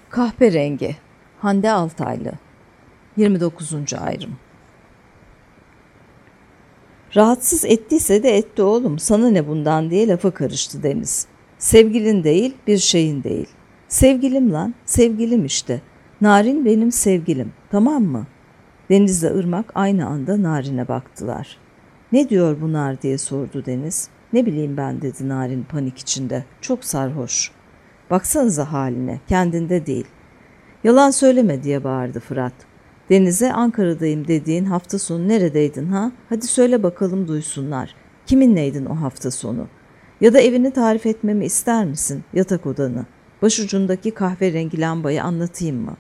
Kahverengi. Hande Altaylı. 29. ayrım. Rahatsız ettiyse de etti oğlum, sana ne bundan diye lafa karıştı Deniz. Sevgilin değil, bir şeyin değil. Sevgilim lan, sevgilim işte. Narin benim sevgilim, tamam mı? Deniz'le Irmak aynı anda Narin'e baktılar. Ne diyor bunlar diye sordu Deniz. Ne bileyim ben dedi Narin panik içinde. Çok sarhoş. Baksanıza haline, kendinde değil. Yalan söyleme diye bağırdı Fırat. Deniz'e Ankara'dayım dediğin hafta sonu neredeydin ha? Hadi söyle bakalım duysunlar. Kiminleydin o hafta sonu? Ya da evini tarif etmemi ister misin? Yatak odanı. Başucundaki kahverengi lambayı anlatayım mı?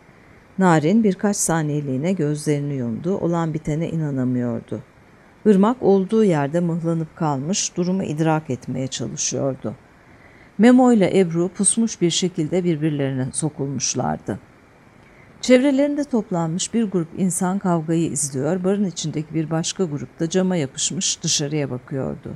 Narin birkaç saniyeliğine gözlerini yumdu. Olan bitene inanamıyordu. Irmak olduğu yerde mıhlanıp kalmış, durumu idrak etmeye çalışıyordu. Memo ile Ebru pusmuş bir şekilde birbirlerine sokulmuşlardı. Çevrelerinde toplanmış bir grup insan kavgayı izliyor, barın içindeki bir başka grup da cama yapışmış dışarıya bakıyordu.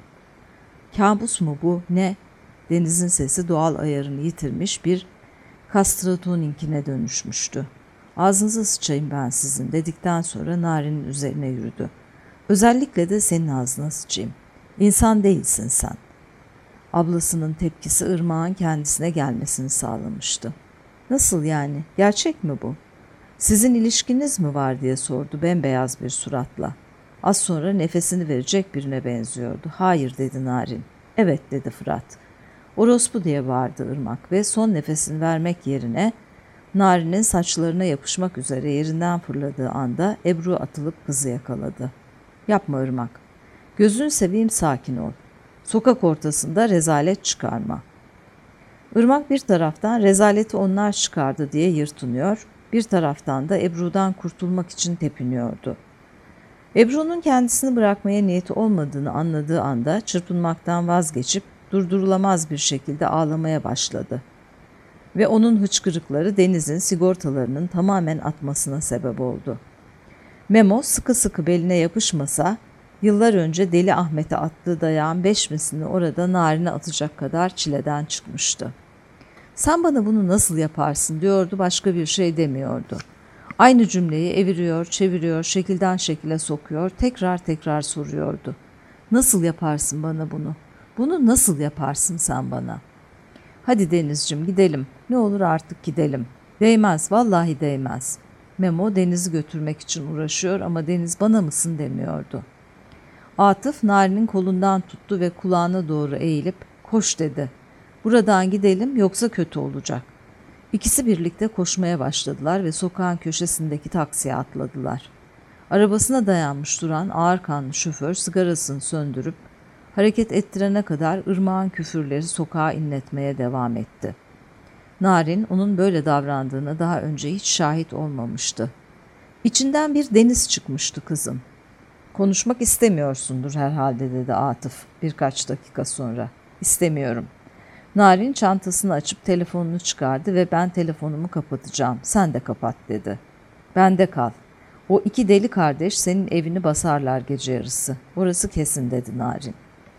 Kabus mu bu, ne? Deniz'in sesi doğal ayarını yitirmiş bir kastratonikine dönüşmüştü. Ağzınıza sıçayım ben sizin dedikten sonra Narin'in üzerine yürüdü. Özellikle de senin ağzına sıçayım. İnsan değilsin sen. Ablasının tepkisi Irmak'ın kendisine gelmesini sağlamıştı. Nasıl yani? Gerçek mi bu? Sizin ilişkiniz mi var diye sordu bembeyaz bir suratla. Az sonra nefesini verecek birine benziyordu. Hayır dedi Narin. Evet dedi Fırat. Orospu diye bağırdı Irmak ve son nefesini vermek yerine Narin'in saçlarına yapışmak üzere yerinden fırladığı anda Ebru atılıp kızı yakaladı. Yapma Irmak. Gözünü seveyim sakin ol. Sokak ortasında rezalet çıkarma. Irmak bir taraftan rezaleti onlar çıkardı diye yırtınıyor, bir taraftan da Ebru'dan kurtulmak için tepiniyordu. Ebru'nun kendisini bırakmaya niyeti olmadığını anladığı anda çırpınmaktan vazgeçip durdurulamaz bir şekilde ağlamaya başladı. Ve onun hıçkırıkları Deniz'in sigortalarının tamamen atmasına sebep oldu. Memo sıkı sıkı beline yapışmasa, yıllar önce Deli Ahmet'e attığı dayağın 5 mislini orada Narin'e atacak kadar çileden çıkmıştı. Sen bana bunu nasıl yaparsın diyordu, başka bir şey demiyordu. Aynı cümleyi eviriyor, çeviriyor, şekilden şekile sokuyor, tekrar tekrar soruyordu. Nasıl yaparsın bana bunu? Bunu nasıl yaparsın sen bana? Hadi Denizciğim gidelim. Ne olur artık gidelim. Değmez, vallahi değmez. Memo Deniz'i götürmek için uğraşıyor ama Deniz bana mısın demiyordu. Atıf Narin'in kolundan tuttu ve kulağına doğru eğilip koş dedi. Buradan gidelim yoksa kötü olacak. İkisi birlikte koşmaya başladılar ve sokağın köşesindeki taksiye atladılar. Arabasına dayanmış duran ağır kanlı şoför sigarasını söndürüp hareket ettirene kadar Irmak'ın küfürleri sokağa inletmeye devam etti. Narin onun böyle davrandığını daha önce hiç şahit olmamıştı. İçinden bir Deniz çıkmıştı kızım. Konuşmak istemiyorsundur herhalde dedi Atıf birkaç dakika sonra. İstemiyorum. Narin çantasını açıp telefonunu çıkardı ve ben telefonumu kapatacağım. Sen de kapat dedi. Bende kal. O iki deli kardeş senin evini basarlar gece yarısı. Orası kesin dedi Narin.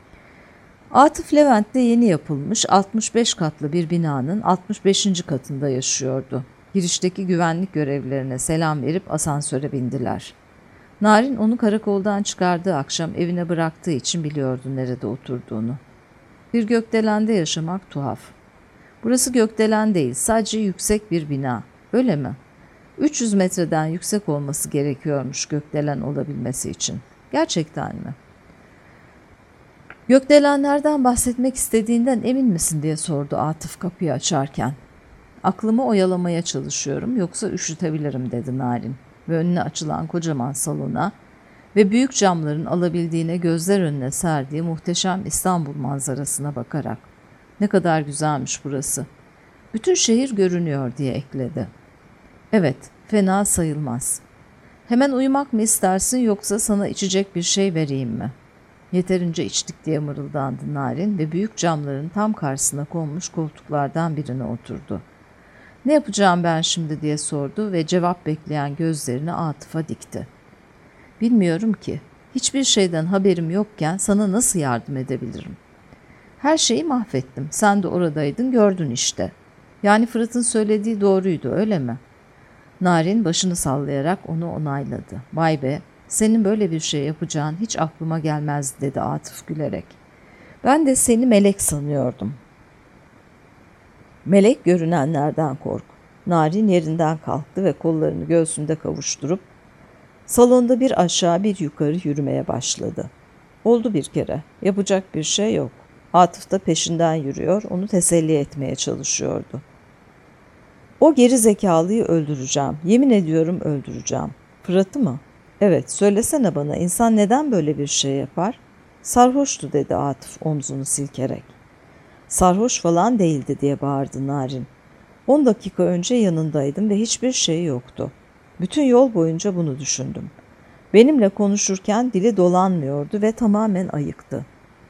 Atıf Levent'te yeni yapılmış 65 katlı bir binanın 65. katında yaşıyordu. Girişteki güvenlik görevlilerine selam verip asansöre bindiler. Narin onu karakoldan çıkardığı akşam evine bıraktığı için biliyordu nerede oturduğunu. Bir gökdelende yaşamak tuhaf. Burası gökdelen değil, sadece yüksek bir bina. Öyle mi? 300 metreden yüksek olması gerekiyormuş gökdelen olabilmesi için. Gerçekten mi? Gökdelenlerden bahsetmek istediğinden emin misin diye sordu Atıf kapıyı açarken. Aklımı oyalamaya çalışıyorum yoksa üşütebilirim dedi Narin ve önüne açılan kocaman salona ve büyük camların alabildiğine gözler önüne serdiği muhteşem İstanbul manzarasına bakarak. Ne kadar güzelmiş burası. Bütün şehir görünüyor diye ekledi. Evet, fena sayılmaz. Hemen uyumak mı istersin yoksa sana içecek bir şey vereyim mi? Yeterince içtik diye mırıldandı Narin ve büyük camların tam karşısına konmuş koltuklardan birine oturdu. Ne yapacağım ben şimdi diye sordu ve cevap bekleyen gözlerini Atıf'a dikti. Bilmiyorum ki. Hiçbir şeyden haberim yokken sana nasıl yardım edebilirim? Her şeyi mahvettim. Sen de oradaydın, gördün işte. Yani Fırat'ın söylediği doğruydu, öyle mi? Narin başını sallayarak onu onayladı. Vay be, senin böyle bir şey yapacağın hiç aklıma gelmez dedi Atıf gülerek. Ben de seni melek sanıyordum. Melek görünenlerden kork. Narin yerinden kalktı ve kollarını göğsünde kavuşturup salonda bir aşağı bir yukarı yürümeye başladı. Oldu bir kere, yapacak bir şey yok. Atıf da peşinden yürüyor, onu teselli etmeye çalışıyordu. O geri zekalıyı öldüreceğim, yemin ediyorum öldüreceğim. Fırat'ı mı? Evet, söylesene bana, insan neden böyle bir şey yapar? Sarhoştu dedi Atıf omzunu silkerek. Sarhoş falan değildi diye bağırdı Narin. 10 dakika önce yanındaydım ve hiçbir şey yoktu. Bütün yol boyunca bunu düşündüm. Benimle konuşurken dili dolanmıyordu ve tamamen ayıktı.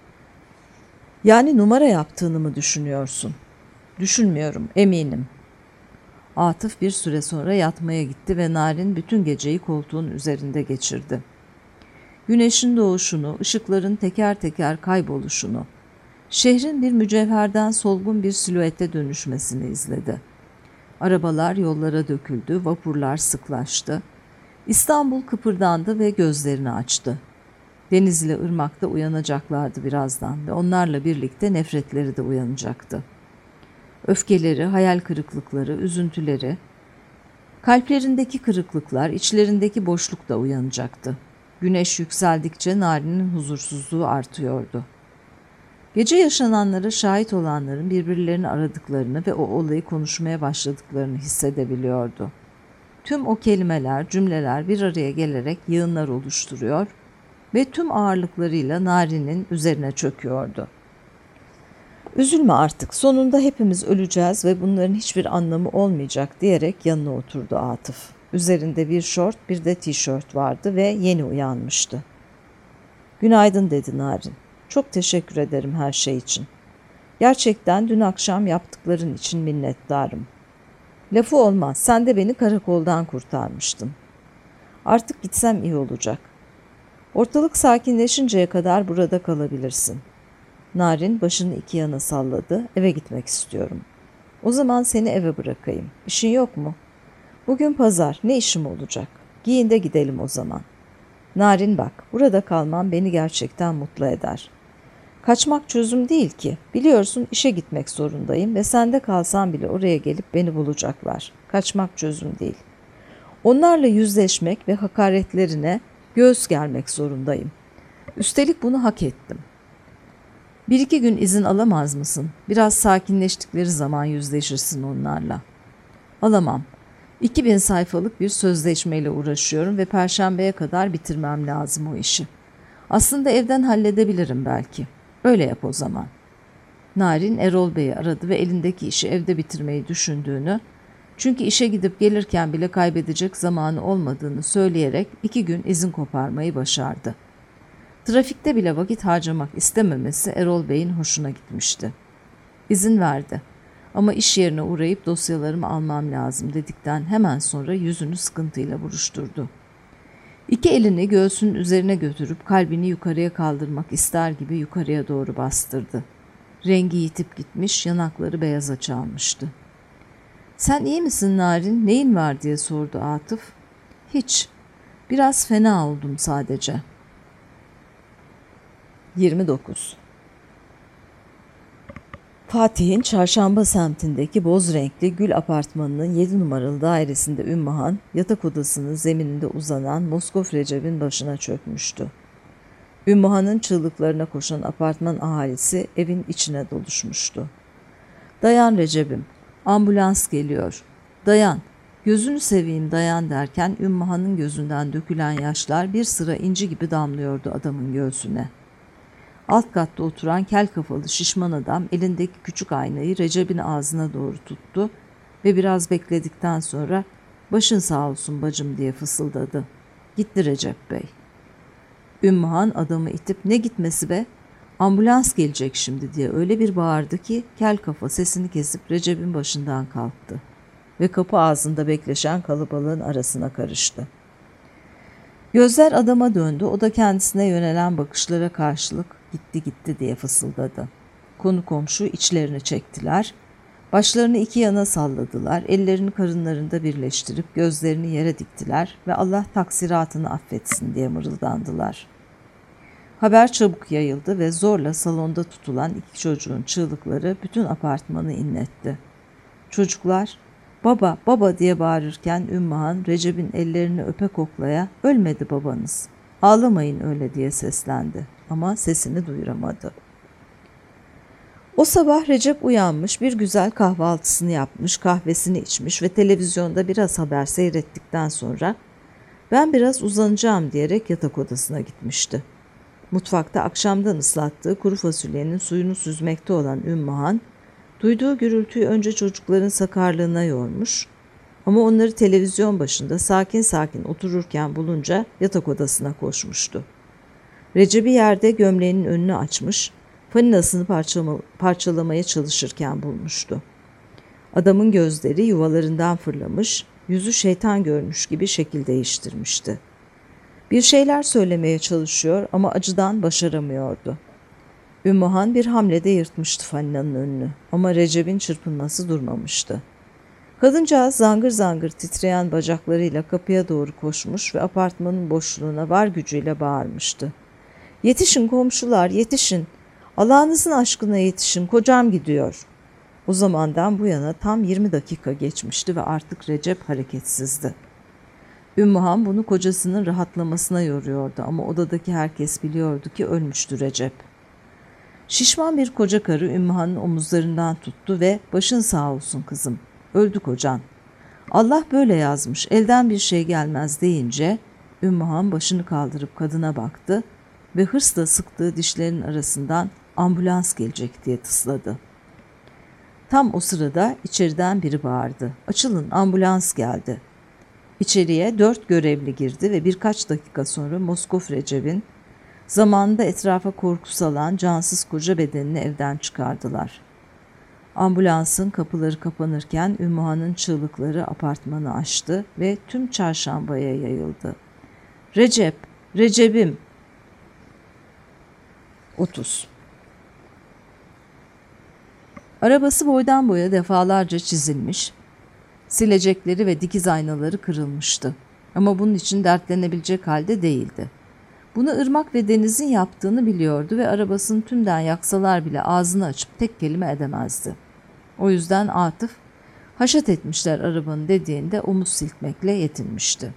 Yani numara yaptığını mı düşünüyorsun? Düşünmüyorum, eminim. Atıf bir süre sonra yatmaya gitti ve Narin bütün geceyi koltuğun üzerinde geçirdi. Güneşin doğuşunu, ışıkların teker teker kayboluşunu, şehrin bir mücevherden solgun bir silüete dönüşmesini izledi. Arabalar yollara döküldü, vapurlar sıklaştı. İstanbul kıpırdandı ve gözlerini açtı. Deniz ile ırmak da uyanacaklardı birazdan ve onlarla birlikte nefretleri de uyanacaktı. Öfkeleri, hayal kırıklıkları, üzüntüleri, kalplerindeki kırıklıklar, içlerindeki boşluk da uyanacaktı. Güneş yükseldikçe Narin'in huzursuzluğu artıyordu. Gece yaşananlara şahit olanların birbirlerini aradıklarını ve o olayı konuşmaya başladıklarını hissedebiliyordu. Tüm o kelimeler, cümleler bir araya gelerek yığınlar oluşturuyor ve tüm ağırlıklarıyla Narin'in üzerine çöküyordu. Üzülme artık, sonunda hepimiz öleceğiz ve bunların hiçbir anlamı olmayacak diyerek yanına oturdu Atıf. Üzerinde bir şort, bir de tişört vardı ve yeni uyanmıştı. Günaydın dedi Narin. Çok teşekkür ederim her şey için. Gerçekten dün akşam yaptıkların için minnettarım. Lafı olmaz, sen de beni karakoldan kurtarmıştın. Artık gitsem iyi olacak. Ortalık sakinleşinceye kadar burada kalabilirsin. Narin başını iki yana salladı. Eve gitmek istiyorum. O zaman seni eve bırakayım. İşin yok mu? Bugün pazar. Ne işim olacak? Giyin de gidelim o zaman. Narin bak, burada kalmam beni gerçekten mutlu eder. Kaçmak çözüm değil ki. Biliyorsun işe gitmek zorundayım ve sende kalsam bile oraya gelip beni bulacaklar. Kaçmak çözüm değil. Onlarla yüzleşmek ve hakaretlerine göğüs germek zorundayım. Üstelik bunu hak ettim. 1-2 gün izin alamaz mısın? Biraz sakinleştikleri zaman yüzleşirsin onlarla. Alamam. 2000 sayfalık bir sözleşmeyle uğraşıyorum ve Perşembeye kadar bitirmem lazım o işi. Aslında evden halledebilirim belki. Öyle yap o zaman. Narin Erol Bey'i aradı ve elindeki işi evde bitirmeyi düşündüğünü, çünkü işe gidip gelirken bile kaybedecek zamanı olmadığını söyleyerek 2 gün izin koparmayı başardı. Trafikte bile vakit harcamak istememesi Erol Bey'in hoşuna gitmişti. İzin verdi. Ama iş yerine uğrayıp dosyalarımı almam lazım dedikten hemen sonra yüzünü sıkıntıyla buruşturdu. 2 elini göğsünün üzerine götürüp kalbini yukarıya kaldırmak ister gibi yukarıya doğru bastırdı. Rengi yitip gitmiş, yanakları beyaza çalmıştı. Sen iyi misin Narin? Neyin var diye sordu Atıf. Hiç. Biraz fena oldum sadece. 29. Fatih'in Çarşamba semtindeki boz renkli Gül Apartmanı'nın 7 numaralı dairesinde Ümmühan, yatak odasının zemininde uzanan Moskov Recep'in başına çökmüştü. Ümmühan'ın çığlıklarına koşan apartman ahalisi evin içine doluşmuştu. Dayan Recep'im, ambulans geliyor. Dayan, gözünü seveyim dayan derken Ümmühan'ın gözünden dökülen yaşlar bir sıra inci gibi damlıyordu adamın göğsüne. Alt katta oturan kel kafalı şişman adam elindeki küçük aynayı Recep'in ağzına doğru tuttu ve biraz bekledikten sonra "Başın sağ olsun bacım" diye fısıldadı. Gitti Recep Bey. Ümmühan adamı itip "Ne gitmesi be? Ambulans gelecek şimdi" diye öyle bir bağırdı ki kel kafa sesini kesip Recep'in başından kalktı ve kapı ağzında bekleşen kalabalığın arasına karıştı. Gözler adama döndü, o da kendisine yönelen bakışlara karşılık "Gitti gitti" diye fısıldadı. Konu komşu içlerini çektiler. Başlarını iki yana salladılar, ellerini karınlarında birleştirip gözlerini yere diktiler ve Allah taksiratını affetsin diye mırıldandılar. Haber çabuk yayıldı ve zorla salonda tutulan iki çocuğun çığlıkları bütün apartmanı inletti. Çocuklar, "Baba, baba" diye bağırırken Ümmühan Recep'in ellerini öpe koklaya "Ölmedi babanız, ağlamayın öyle" diye seslendi ama sesini duyuramadı. O sabah Recep uyanmış, bir güzel kahvaltısını yapmış, kahvesini içmiş ve televizyonda biraz haber seyrettikten sonra "Ben biraz uzanacağım" diyerek yatak odasına gitmişti. Mutfakta akşamdan ıslattığı kuru fasulyenin suyunu süzmekte olan Ümmühan, duyduğu gürültüyü önce çocukların sakarlığına yormuş ama onları televizyon başında sakin sakin otururken bulunca yatak odasına koşmuştu. Recep'i yerde gömleğinin önünü açmış, faninasını parçalamaya çalışırken bulmuştu. Adamın gözleri yuvalarından fırlamış, yüzü şeytan görmüş gibi şekil değiştirmişti. Bir şeyler söylemeye çalışıyor ama acıdan başaramıyordu. Ümmühan bir hamlede yırtmıştı faninanın önünü ama Recep'in çırpınması durmamıştı. Kadıncağız zangır zangır titreyen bacaklarıyla kapıya doğru koşmuş ve apartmanın boşluğuna var gücüyle bağırmıştı. "Yetişin komşular, yetişin! Allah'ınızın aşkına yetişin, kocam gidiyor." O zamandan bu yana tam 20 dakika geçmişti ve artık Recep hareketsizdi. Ümmühan bunu kocasının rahatlamasına yoruyordu ama odadaki herkes biliyordu ki ölmüştü Recep. Şişman bir koca karı Ümmühan'ın omuzlarından tuttu ve "Başın sağ olsun kızım, öldü kocan. Allah böyle yazmış, elden bir şey gelmez" deyince Ümmühan başını kaldırıp kadına baktı ve hırsla sıktığı dişlerin arasından "Ambulans gelecek" diye tısladı. Tam o sırada içeriden biri bağırdı. "Açılın, ambulans geldi." İçeriye 4 görevli girdi ve birkaç dakika sonra Moskov Recep'in zamanında etrafa korku salan cansız koca bedenini evden çıkardılar. Ambulansın kapıları kapanırken Ümmühan'ın çığlıkları apartmanı aştı ve tüm çarşambaya yayıldı. "Recep, Recep'im!" 30. Arabası boydan boya defalarca çizilmiş, silecekleri ve dikiz aynaları kırılmıştı. Ama bunun için dertlenebilecek halde değildi. Bunu ırmak ve denizin yaptığını biliyordu ve arabasını tümden yaksalar bile ağzını açıp tek kelime edemezdi. O yüzden Atıf, "Haşat etmişler arabanın" dediğinde omuz silkmekle yetinmişti.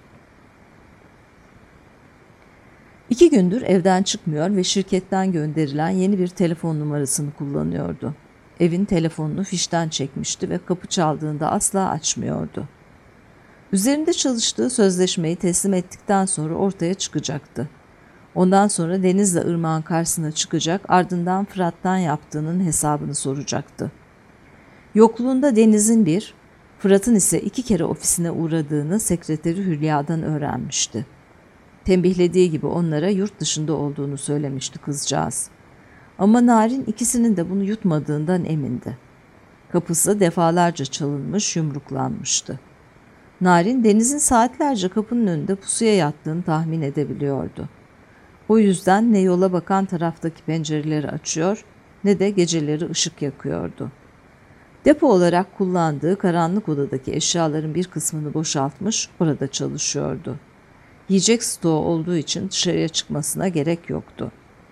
2 gündür evden çıkmıyor ve şirketten gönderilen yeni bir telefon numarasını kullanıyordu. Evin telefonunu fişten çekmişti ve kapı çaldığında asla açmıyordu. Üzerinde çalıştığı sözleşmeyi teslim ettikten sonra ortaya çıkacaktı. Ondan sonra Deniz'le Irmak'ın karşısına çıkacak, ardından Fırat'tan yaptığının hesabını soracaktı. Yokluğunda Deniz'in bir, Fırat'ın ise 2 kere ofisine uğradığını sekreteri Hülya'dan öğrenmişti. Tembihlediği gibi onlara yurt dışında olduğunu söylemişti kızcağız. Ama Narin ikisinin de bunu yutmadığından emindi. Kapısı defalarca çalınmış, yumruklanmıştı. Narin, Deniz'in saatlerce kapının önünde pusuya yattığını tahmin edebiliyordu. O yüzden ne yola bakan taraftaki pencereleri açıyor ne de geceleri ışık yakıyordu. Depo olarak kullandığı karanlık odadaki eşyaların bir kısmını boşaltmış, orada çalışıyordu. Yiyecek stoğu olduğu için dışarıya çıkmasına gerek yoktu.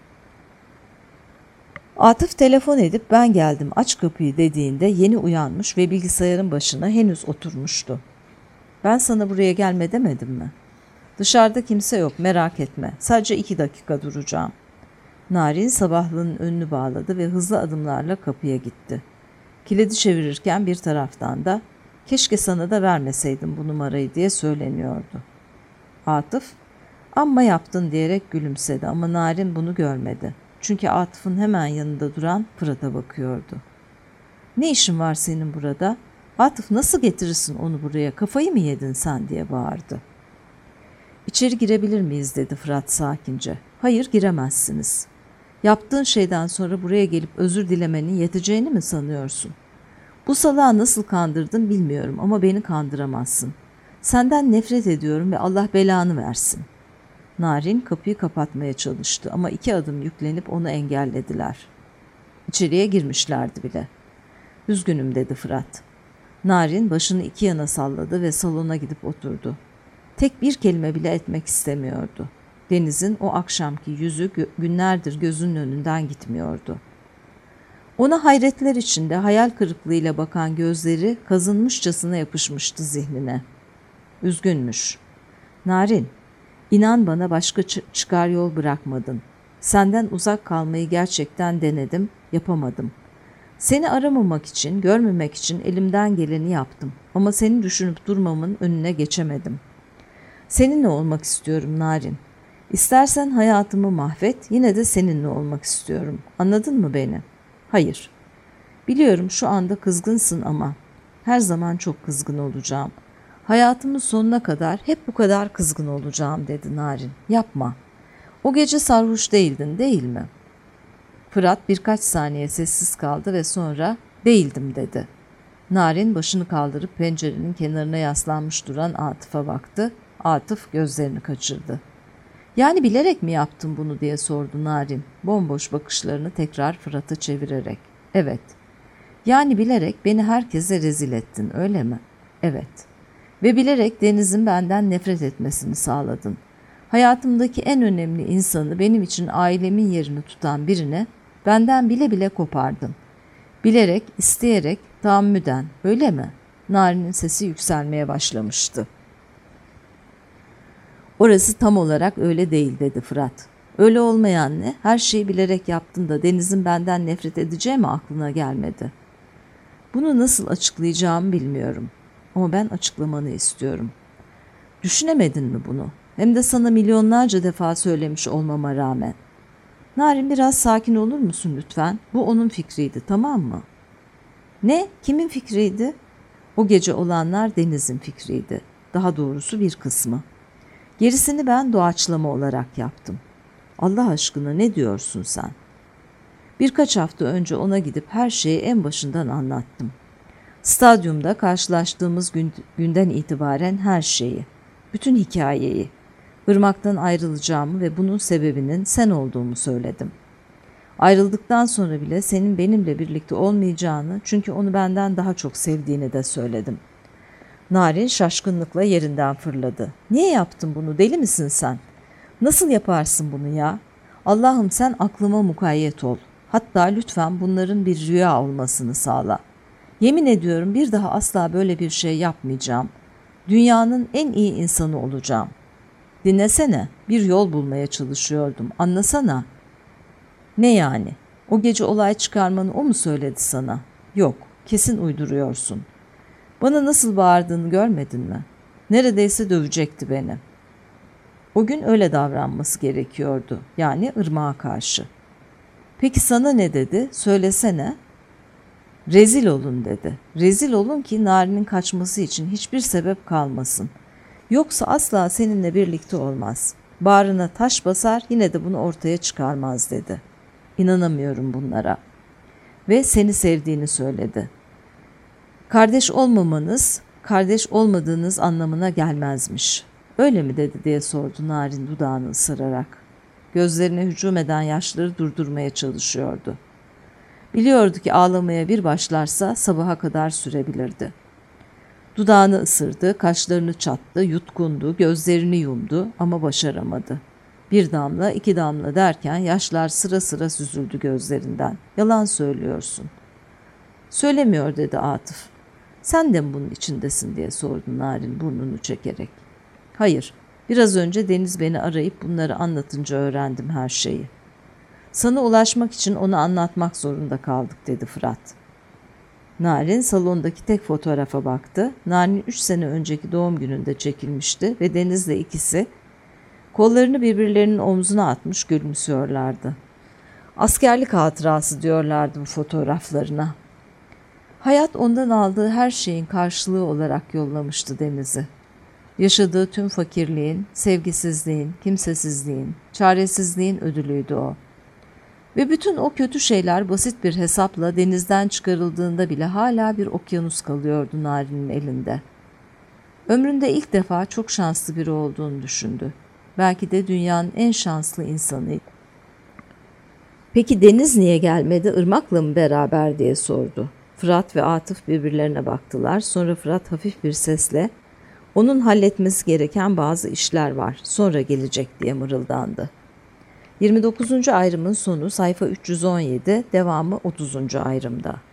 Atıf telefon edip "Ben geldim, aç kapıyı" dediğinde yeni uyanmış ve bilgisayarın başına henüz oturmuştu. "Ben sana buraya gelme demedim mi? Dışarıda kimse yok, merak etme. Sadece 2 dakika duracağım." Narin sabahlığının önünü bağladı ve hızlı adımlarla kapıya gitti. Kilidi çevirirken bir taraftan da "Keşke sana da vermeseydim bu numarayı" diye söyleniyordu. Atıf, "Amma yaptın" diyerek gülümsedi ama Narin bunu görmedi. Çünkü Atıf'ın hemen yanında duran Fırat'a bakıyordu. "Ne işin var senin burada? Atıf, nasıl getirirsin onu buraya? Kafayı mı yedin sen?" diye bağırdı. "İçeri girebilir miyiz?" dedi Fırat sakince. "Hayır, giremezsiniz. Yaptığın şeyden sonra buraya gelip özür dilemenin yeteceğini mi sanıyorsun? Bu salağı nasıl kandırdın bilmiyorum ama beni kandıramazsın. Senden nefret ediyorum ve Allah belanı versin." Narin kapıyı kapatmaya çalıştı ama 2 adım yüklenip onu engellediler. İçeriye girmişlerdi bile. Üzgünüm dedi Fırat. Narin başını iki yana salladı ve salona gidip oturdu. Tek bir kelime bile etmek istemiyordu. Deniz'in o akşamki yüzü günlerdir gözünün önünden gitmiyordu. Ona hayretler içinde hayal kırıklığıyla bakan gözleri kazınmışçasına yapışmıştı zihnine. Üzgünmüş. Narin, inan bana başka çıkar yol bırakmadın. Senden uzak kalmayı gerçekten denedim, yapamadım. Seni aramamak için, görmemek için elimden geleni yaptım. Ama seni düşünüp durmamın önüne geçemedim. Seninle olmak istiyorum Narin. İstersen hayatımı mahvet, yine de seninle olmak istiyorum. Anladın mı beni? Hayır. Biliyorum şu anda kızgınsın ama her zaman çok kızgın olacağım. Hayatımın sonuna kadar hep bu kadar kızgın olacağım dedi Narin. Yapma. O gece sarhoş değildin değil mi? Fırat birkaç saniye sessiz kaldı ve sonra değildim dedi. Narin başını kaldırıp pencerenin kenarına yaslanmış duran Atıf'a baktı. Atıf gözlerini kaçırdı. Yani bilerek mi yaptın bunu diye sordu Narin, bomboş bakışlarını tekrar Fırat'a çevirerek. Evet. Yani bilerek beni herkese rezil ettin, öyle mi? Evet. Ve bilerek Deniz'in benden nefret etmesini sağladın. Hayatımdaki en önemli insanı, benim için ailemin yerini tutan birine benden bile bile kopardın. Bilerek, isteyerek, tahammüden, öyle mi? Narin'in sesi yükselmeye başlamıştı. Orası tam olarak öyle değil dedi Fırat. Öyle olmayan ne? Her şeyi bilerek yaptın da Deniz'in benden nefret edeceği mi aklına gelmedi? Bunu nasıl açıklayacağımı bilmiyorum. Ama ben açıklamanı istiyorum. Düşünemedin mi bunu? Hem de sana milyonlarca defa söylemiş olmama rağmen. Narin biraz sakin olur musun lütfen? Bu onun fikriydi, tamam mı? Ne? Kimin fikriydi? O gece olanlar Deniz'in fikriydi. Daha doğrusu bir kısmı. Gerisini ben doğaçlama olarak yaptım. Allah aşkına ne diyorsun sen? Birkaç hafta önce ona gidip her şeyi en başından anlattım. Stadyumda karşılaştığımız günden itibaren her şeyi, bütün hikayeyi, Irmak'tan ayrılacağımı ve bunun sebebinin sen olduğumu söyledim. Ayrıldıktan sonra bile senin benimle birlikte olmayacağını, çünkü onu benden daha çok sevdiğini de söyledim. Narin şaşkınlıkla yerinden fırladı. Niye yaptın bunu? Deli misin sen? Nasıl yaparsın bunu ya? Allah'ım sen aklıma mukayyet ol. Hatta lütfen bunların bir rüya olmasını sağla. Yemin ediyorum bir daha asla böyle bir şey yapmayacağım. Dünyanın en iyi insanı olacağım. Dinlesene, bir yol bulmaya çalışıyordum. Anlasana. Ne yani? O gece olay çıkarmanı o mu söyledi sana? Yok, kesin uyduruyorsun. Bana nasıl bağırdığını görmedin mi? Neredeyse dövecekti beni. O gün öyle davranması gerekiyordu. Yani Irmak'a karşı. Peki sana ne dedi? Söylesene. Rezil olun dedi. Rezil olun ki Narin'in kaçması için hiçbir sebep kalmasın. Yoksa asla seninle birlikte olmaz. Bağrına taş basar, yine de bunu ortaya çıkarmaz dedi. İnanamıyorum bunlara. Ve seni sevdiğini söyledi. Kardeş olmamanız, kardeş olmadığınız anlamına gelmezmiş. Öyle mi dedi diye sordu Narin dudağını ısırarak. Gözlerine hücum eden yaşları durdurmaya çalışıyordu. Biliyordu ki ağlamaya bir başlarsa sabaha kadar sürebilirdi. Dudağını ısırdı, kaşlarını çattı, yutkundu, gözlerini yumdu ama başaramadı. Bir damla, iki damla derken yaşlar sıra sıra süzüldü gözlerinden. Yalan söylüyorsun. Söylemiyor dedi Atıf. Sen de mi bunun içindesin diye sordu Narin burnunu çekerek. Hayır, biraz önce Deniz beni arayıp bunları anlatınca öğrendim her şeyi. Sana ulaşmak için onu anlatmak zorunda kaldık dedi Fırat. Narin salondaki tek fotoğrafa baktı. Narin 3 sene önceki doğum gününde çekilmişti ve Deniz'le ikisi kollarını birbirlerinin omzuna atmış gülümsüyorlardı. Askerlik hatırası diyorlardı bu fotoğraflarına. Hayat ondan aldığı her şeyin karşılığı olarak yollamıştı Deniz'i. Yaşadığı tüm fakirliğin, sevgisizliğin, kimsesizliğin, çaresizliğin ödülüydü o. Ve bütün o kötü şeyler basit bir hesapla denizden çıkarıldığında bile hala bir okyanus kalıyordu Narin'in elinde. Ömründe ilk defa çok şanslı biri olduğunu düşündü. Belki de dünyanın en şanslı insanıydı. Peki Deniz niye gelmedi, Irmak'la mı beraber diye sordu. Fırat ve Atıf birbirlerine baktılar. Sonra Fırat hafif bir sesle "Onun halletmesi gereken bazı işler var. Sonra gelecek" diye mırıldandı. 29. ayrımın sonu sayfa 317, devamı 30. ayrımda.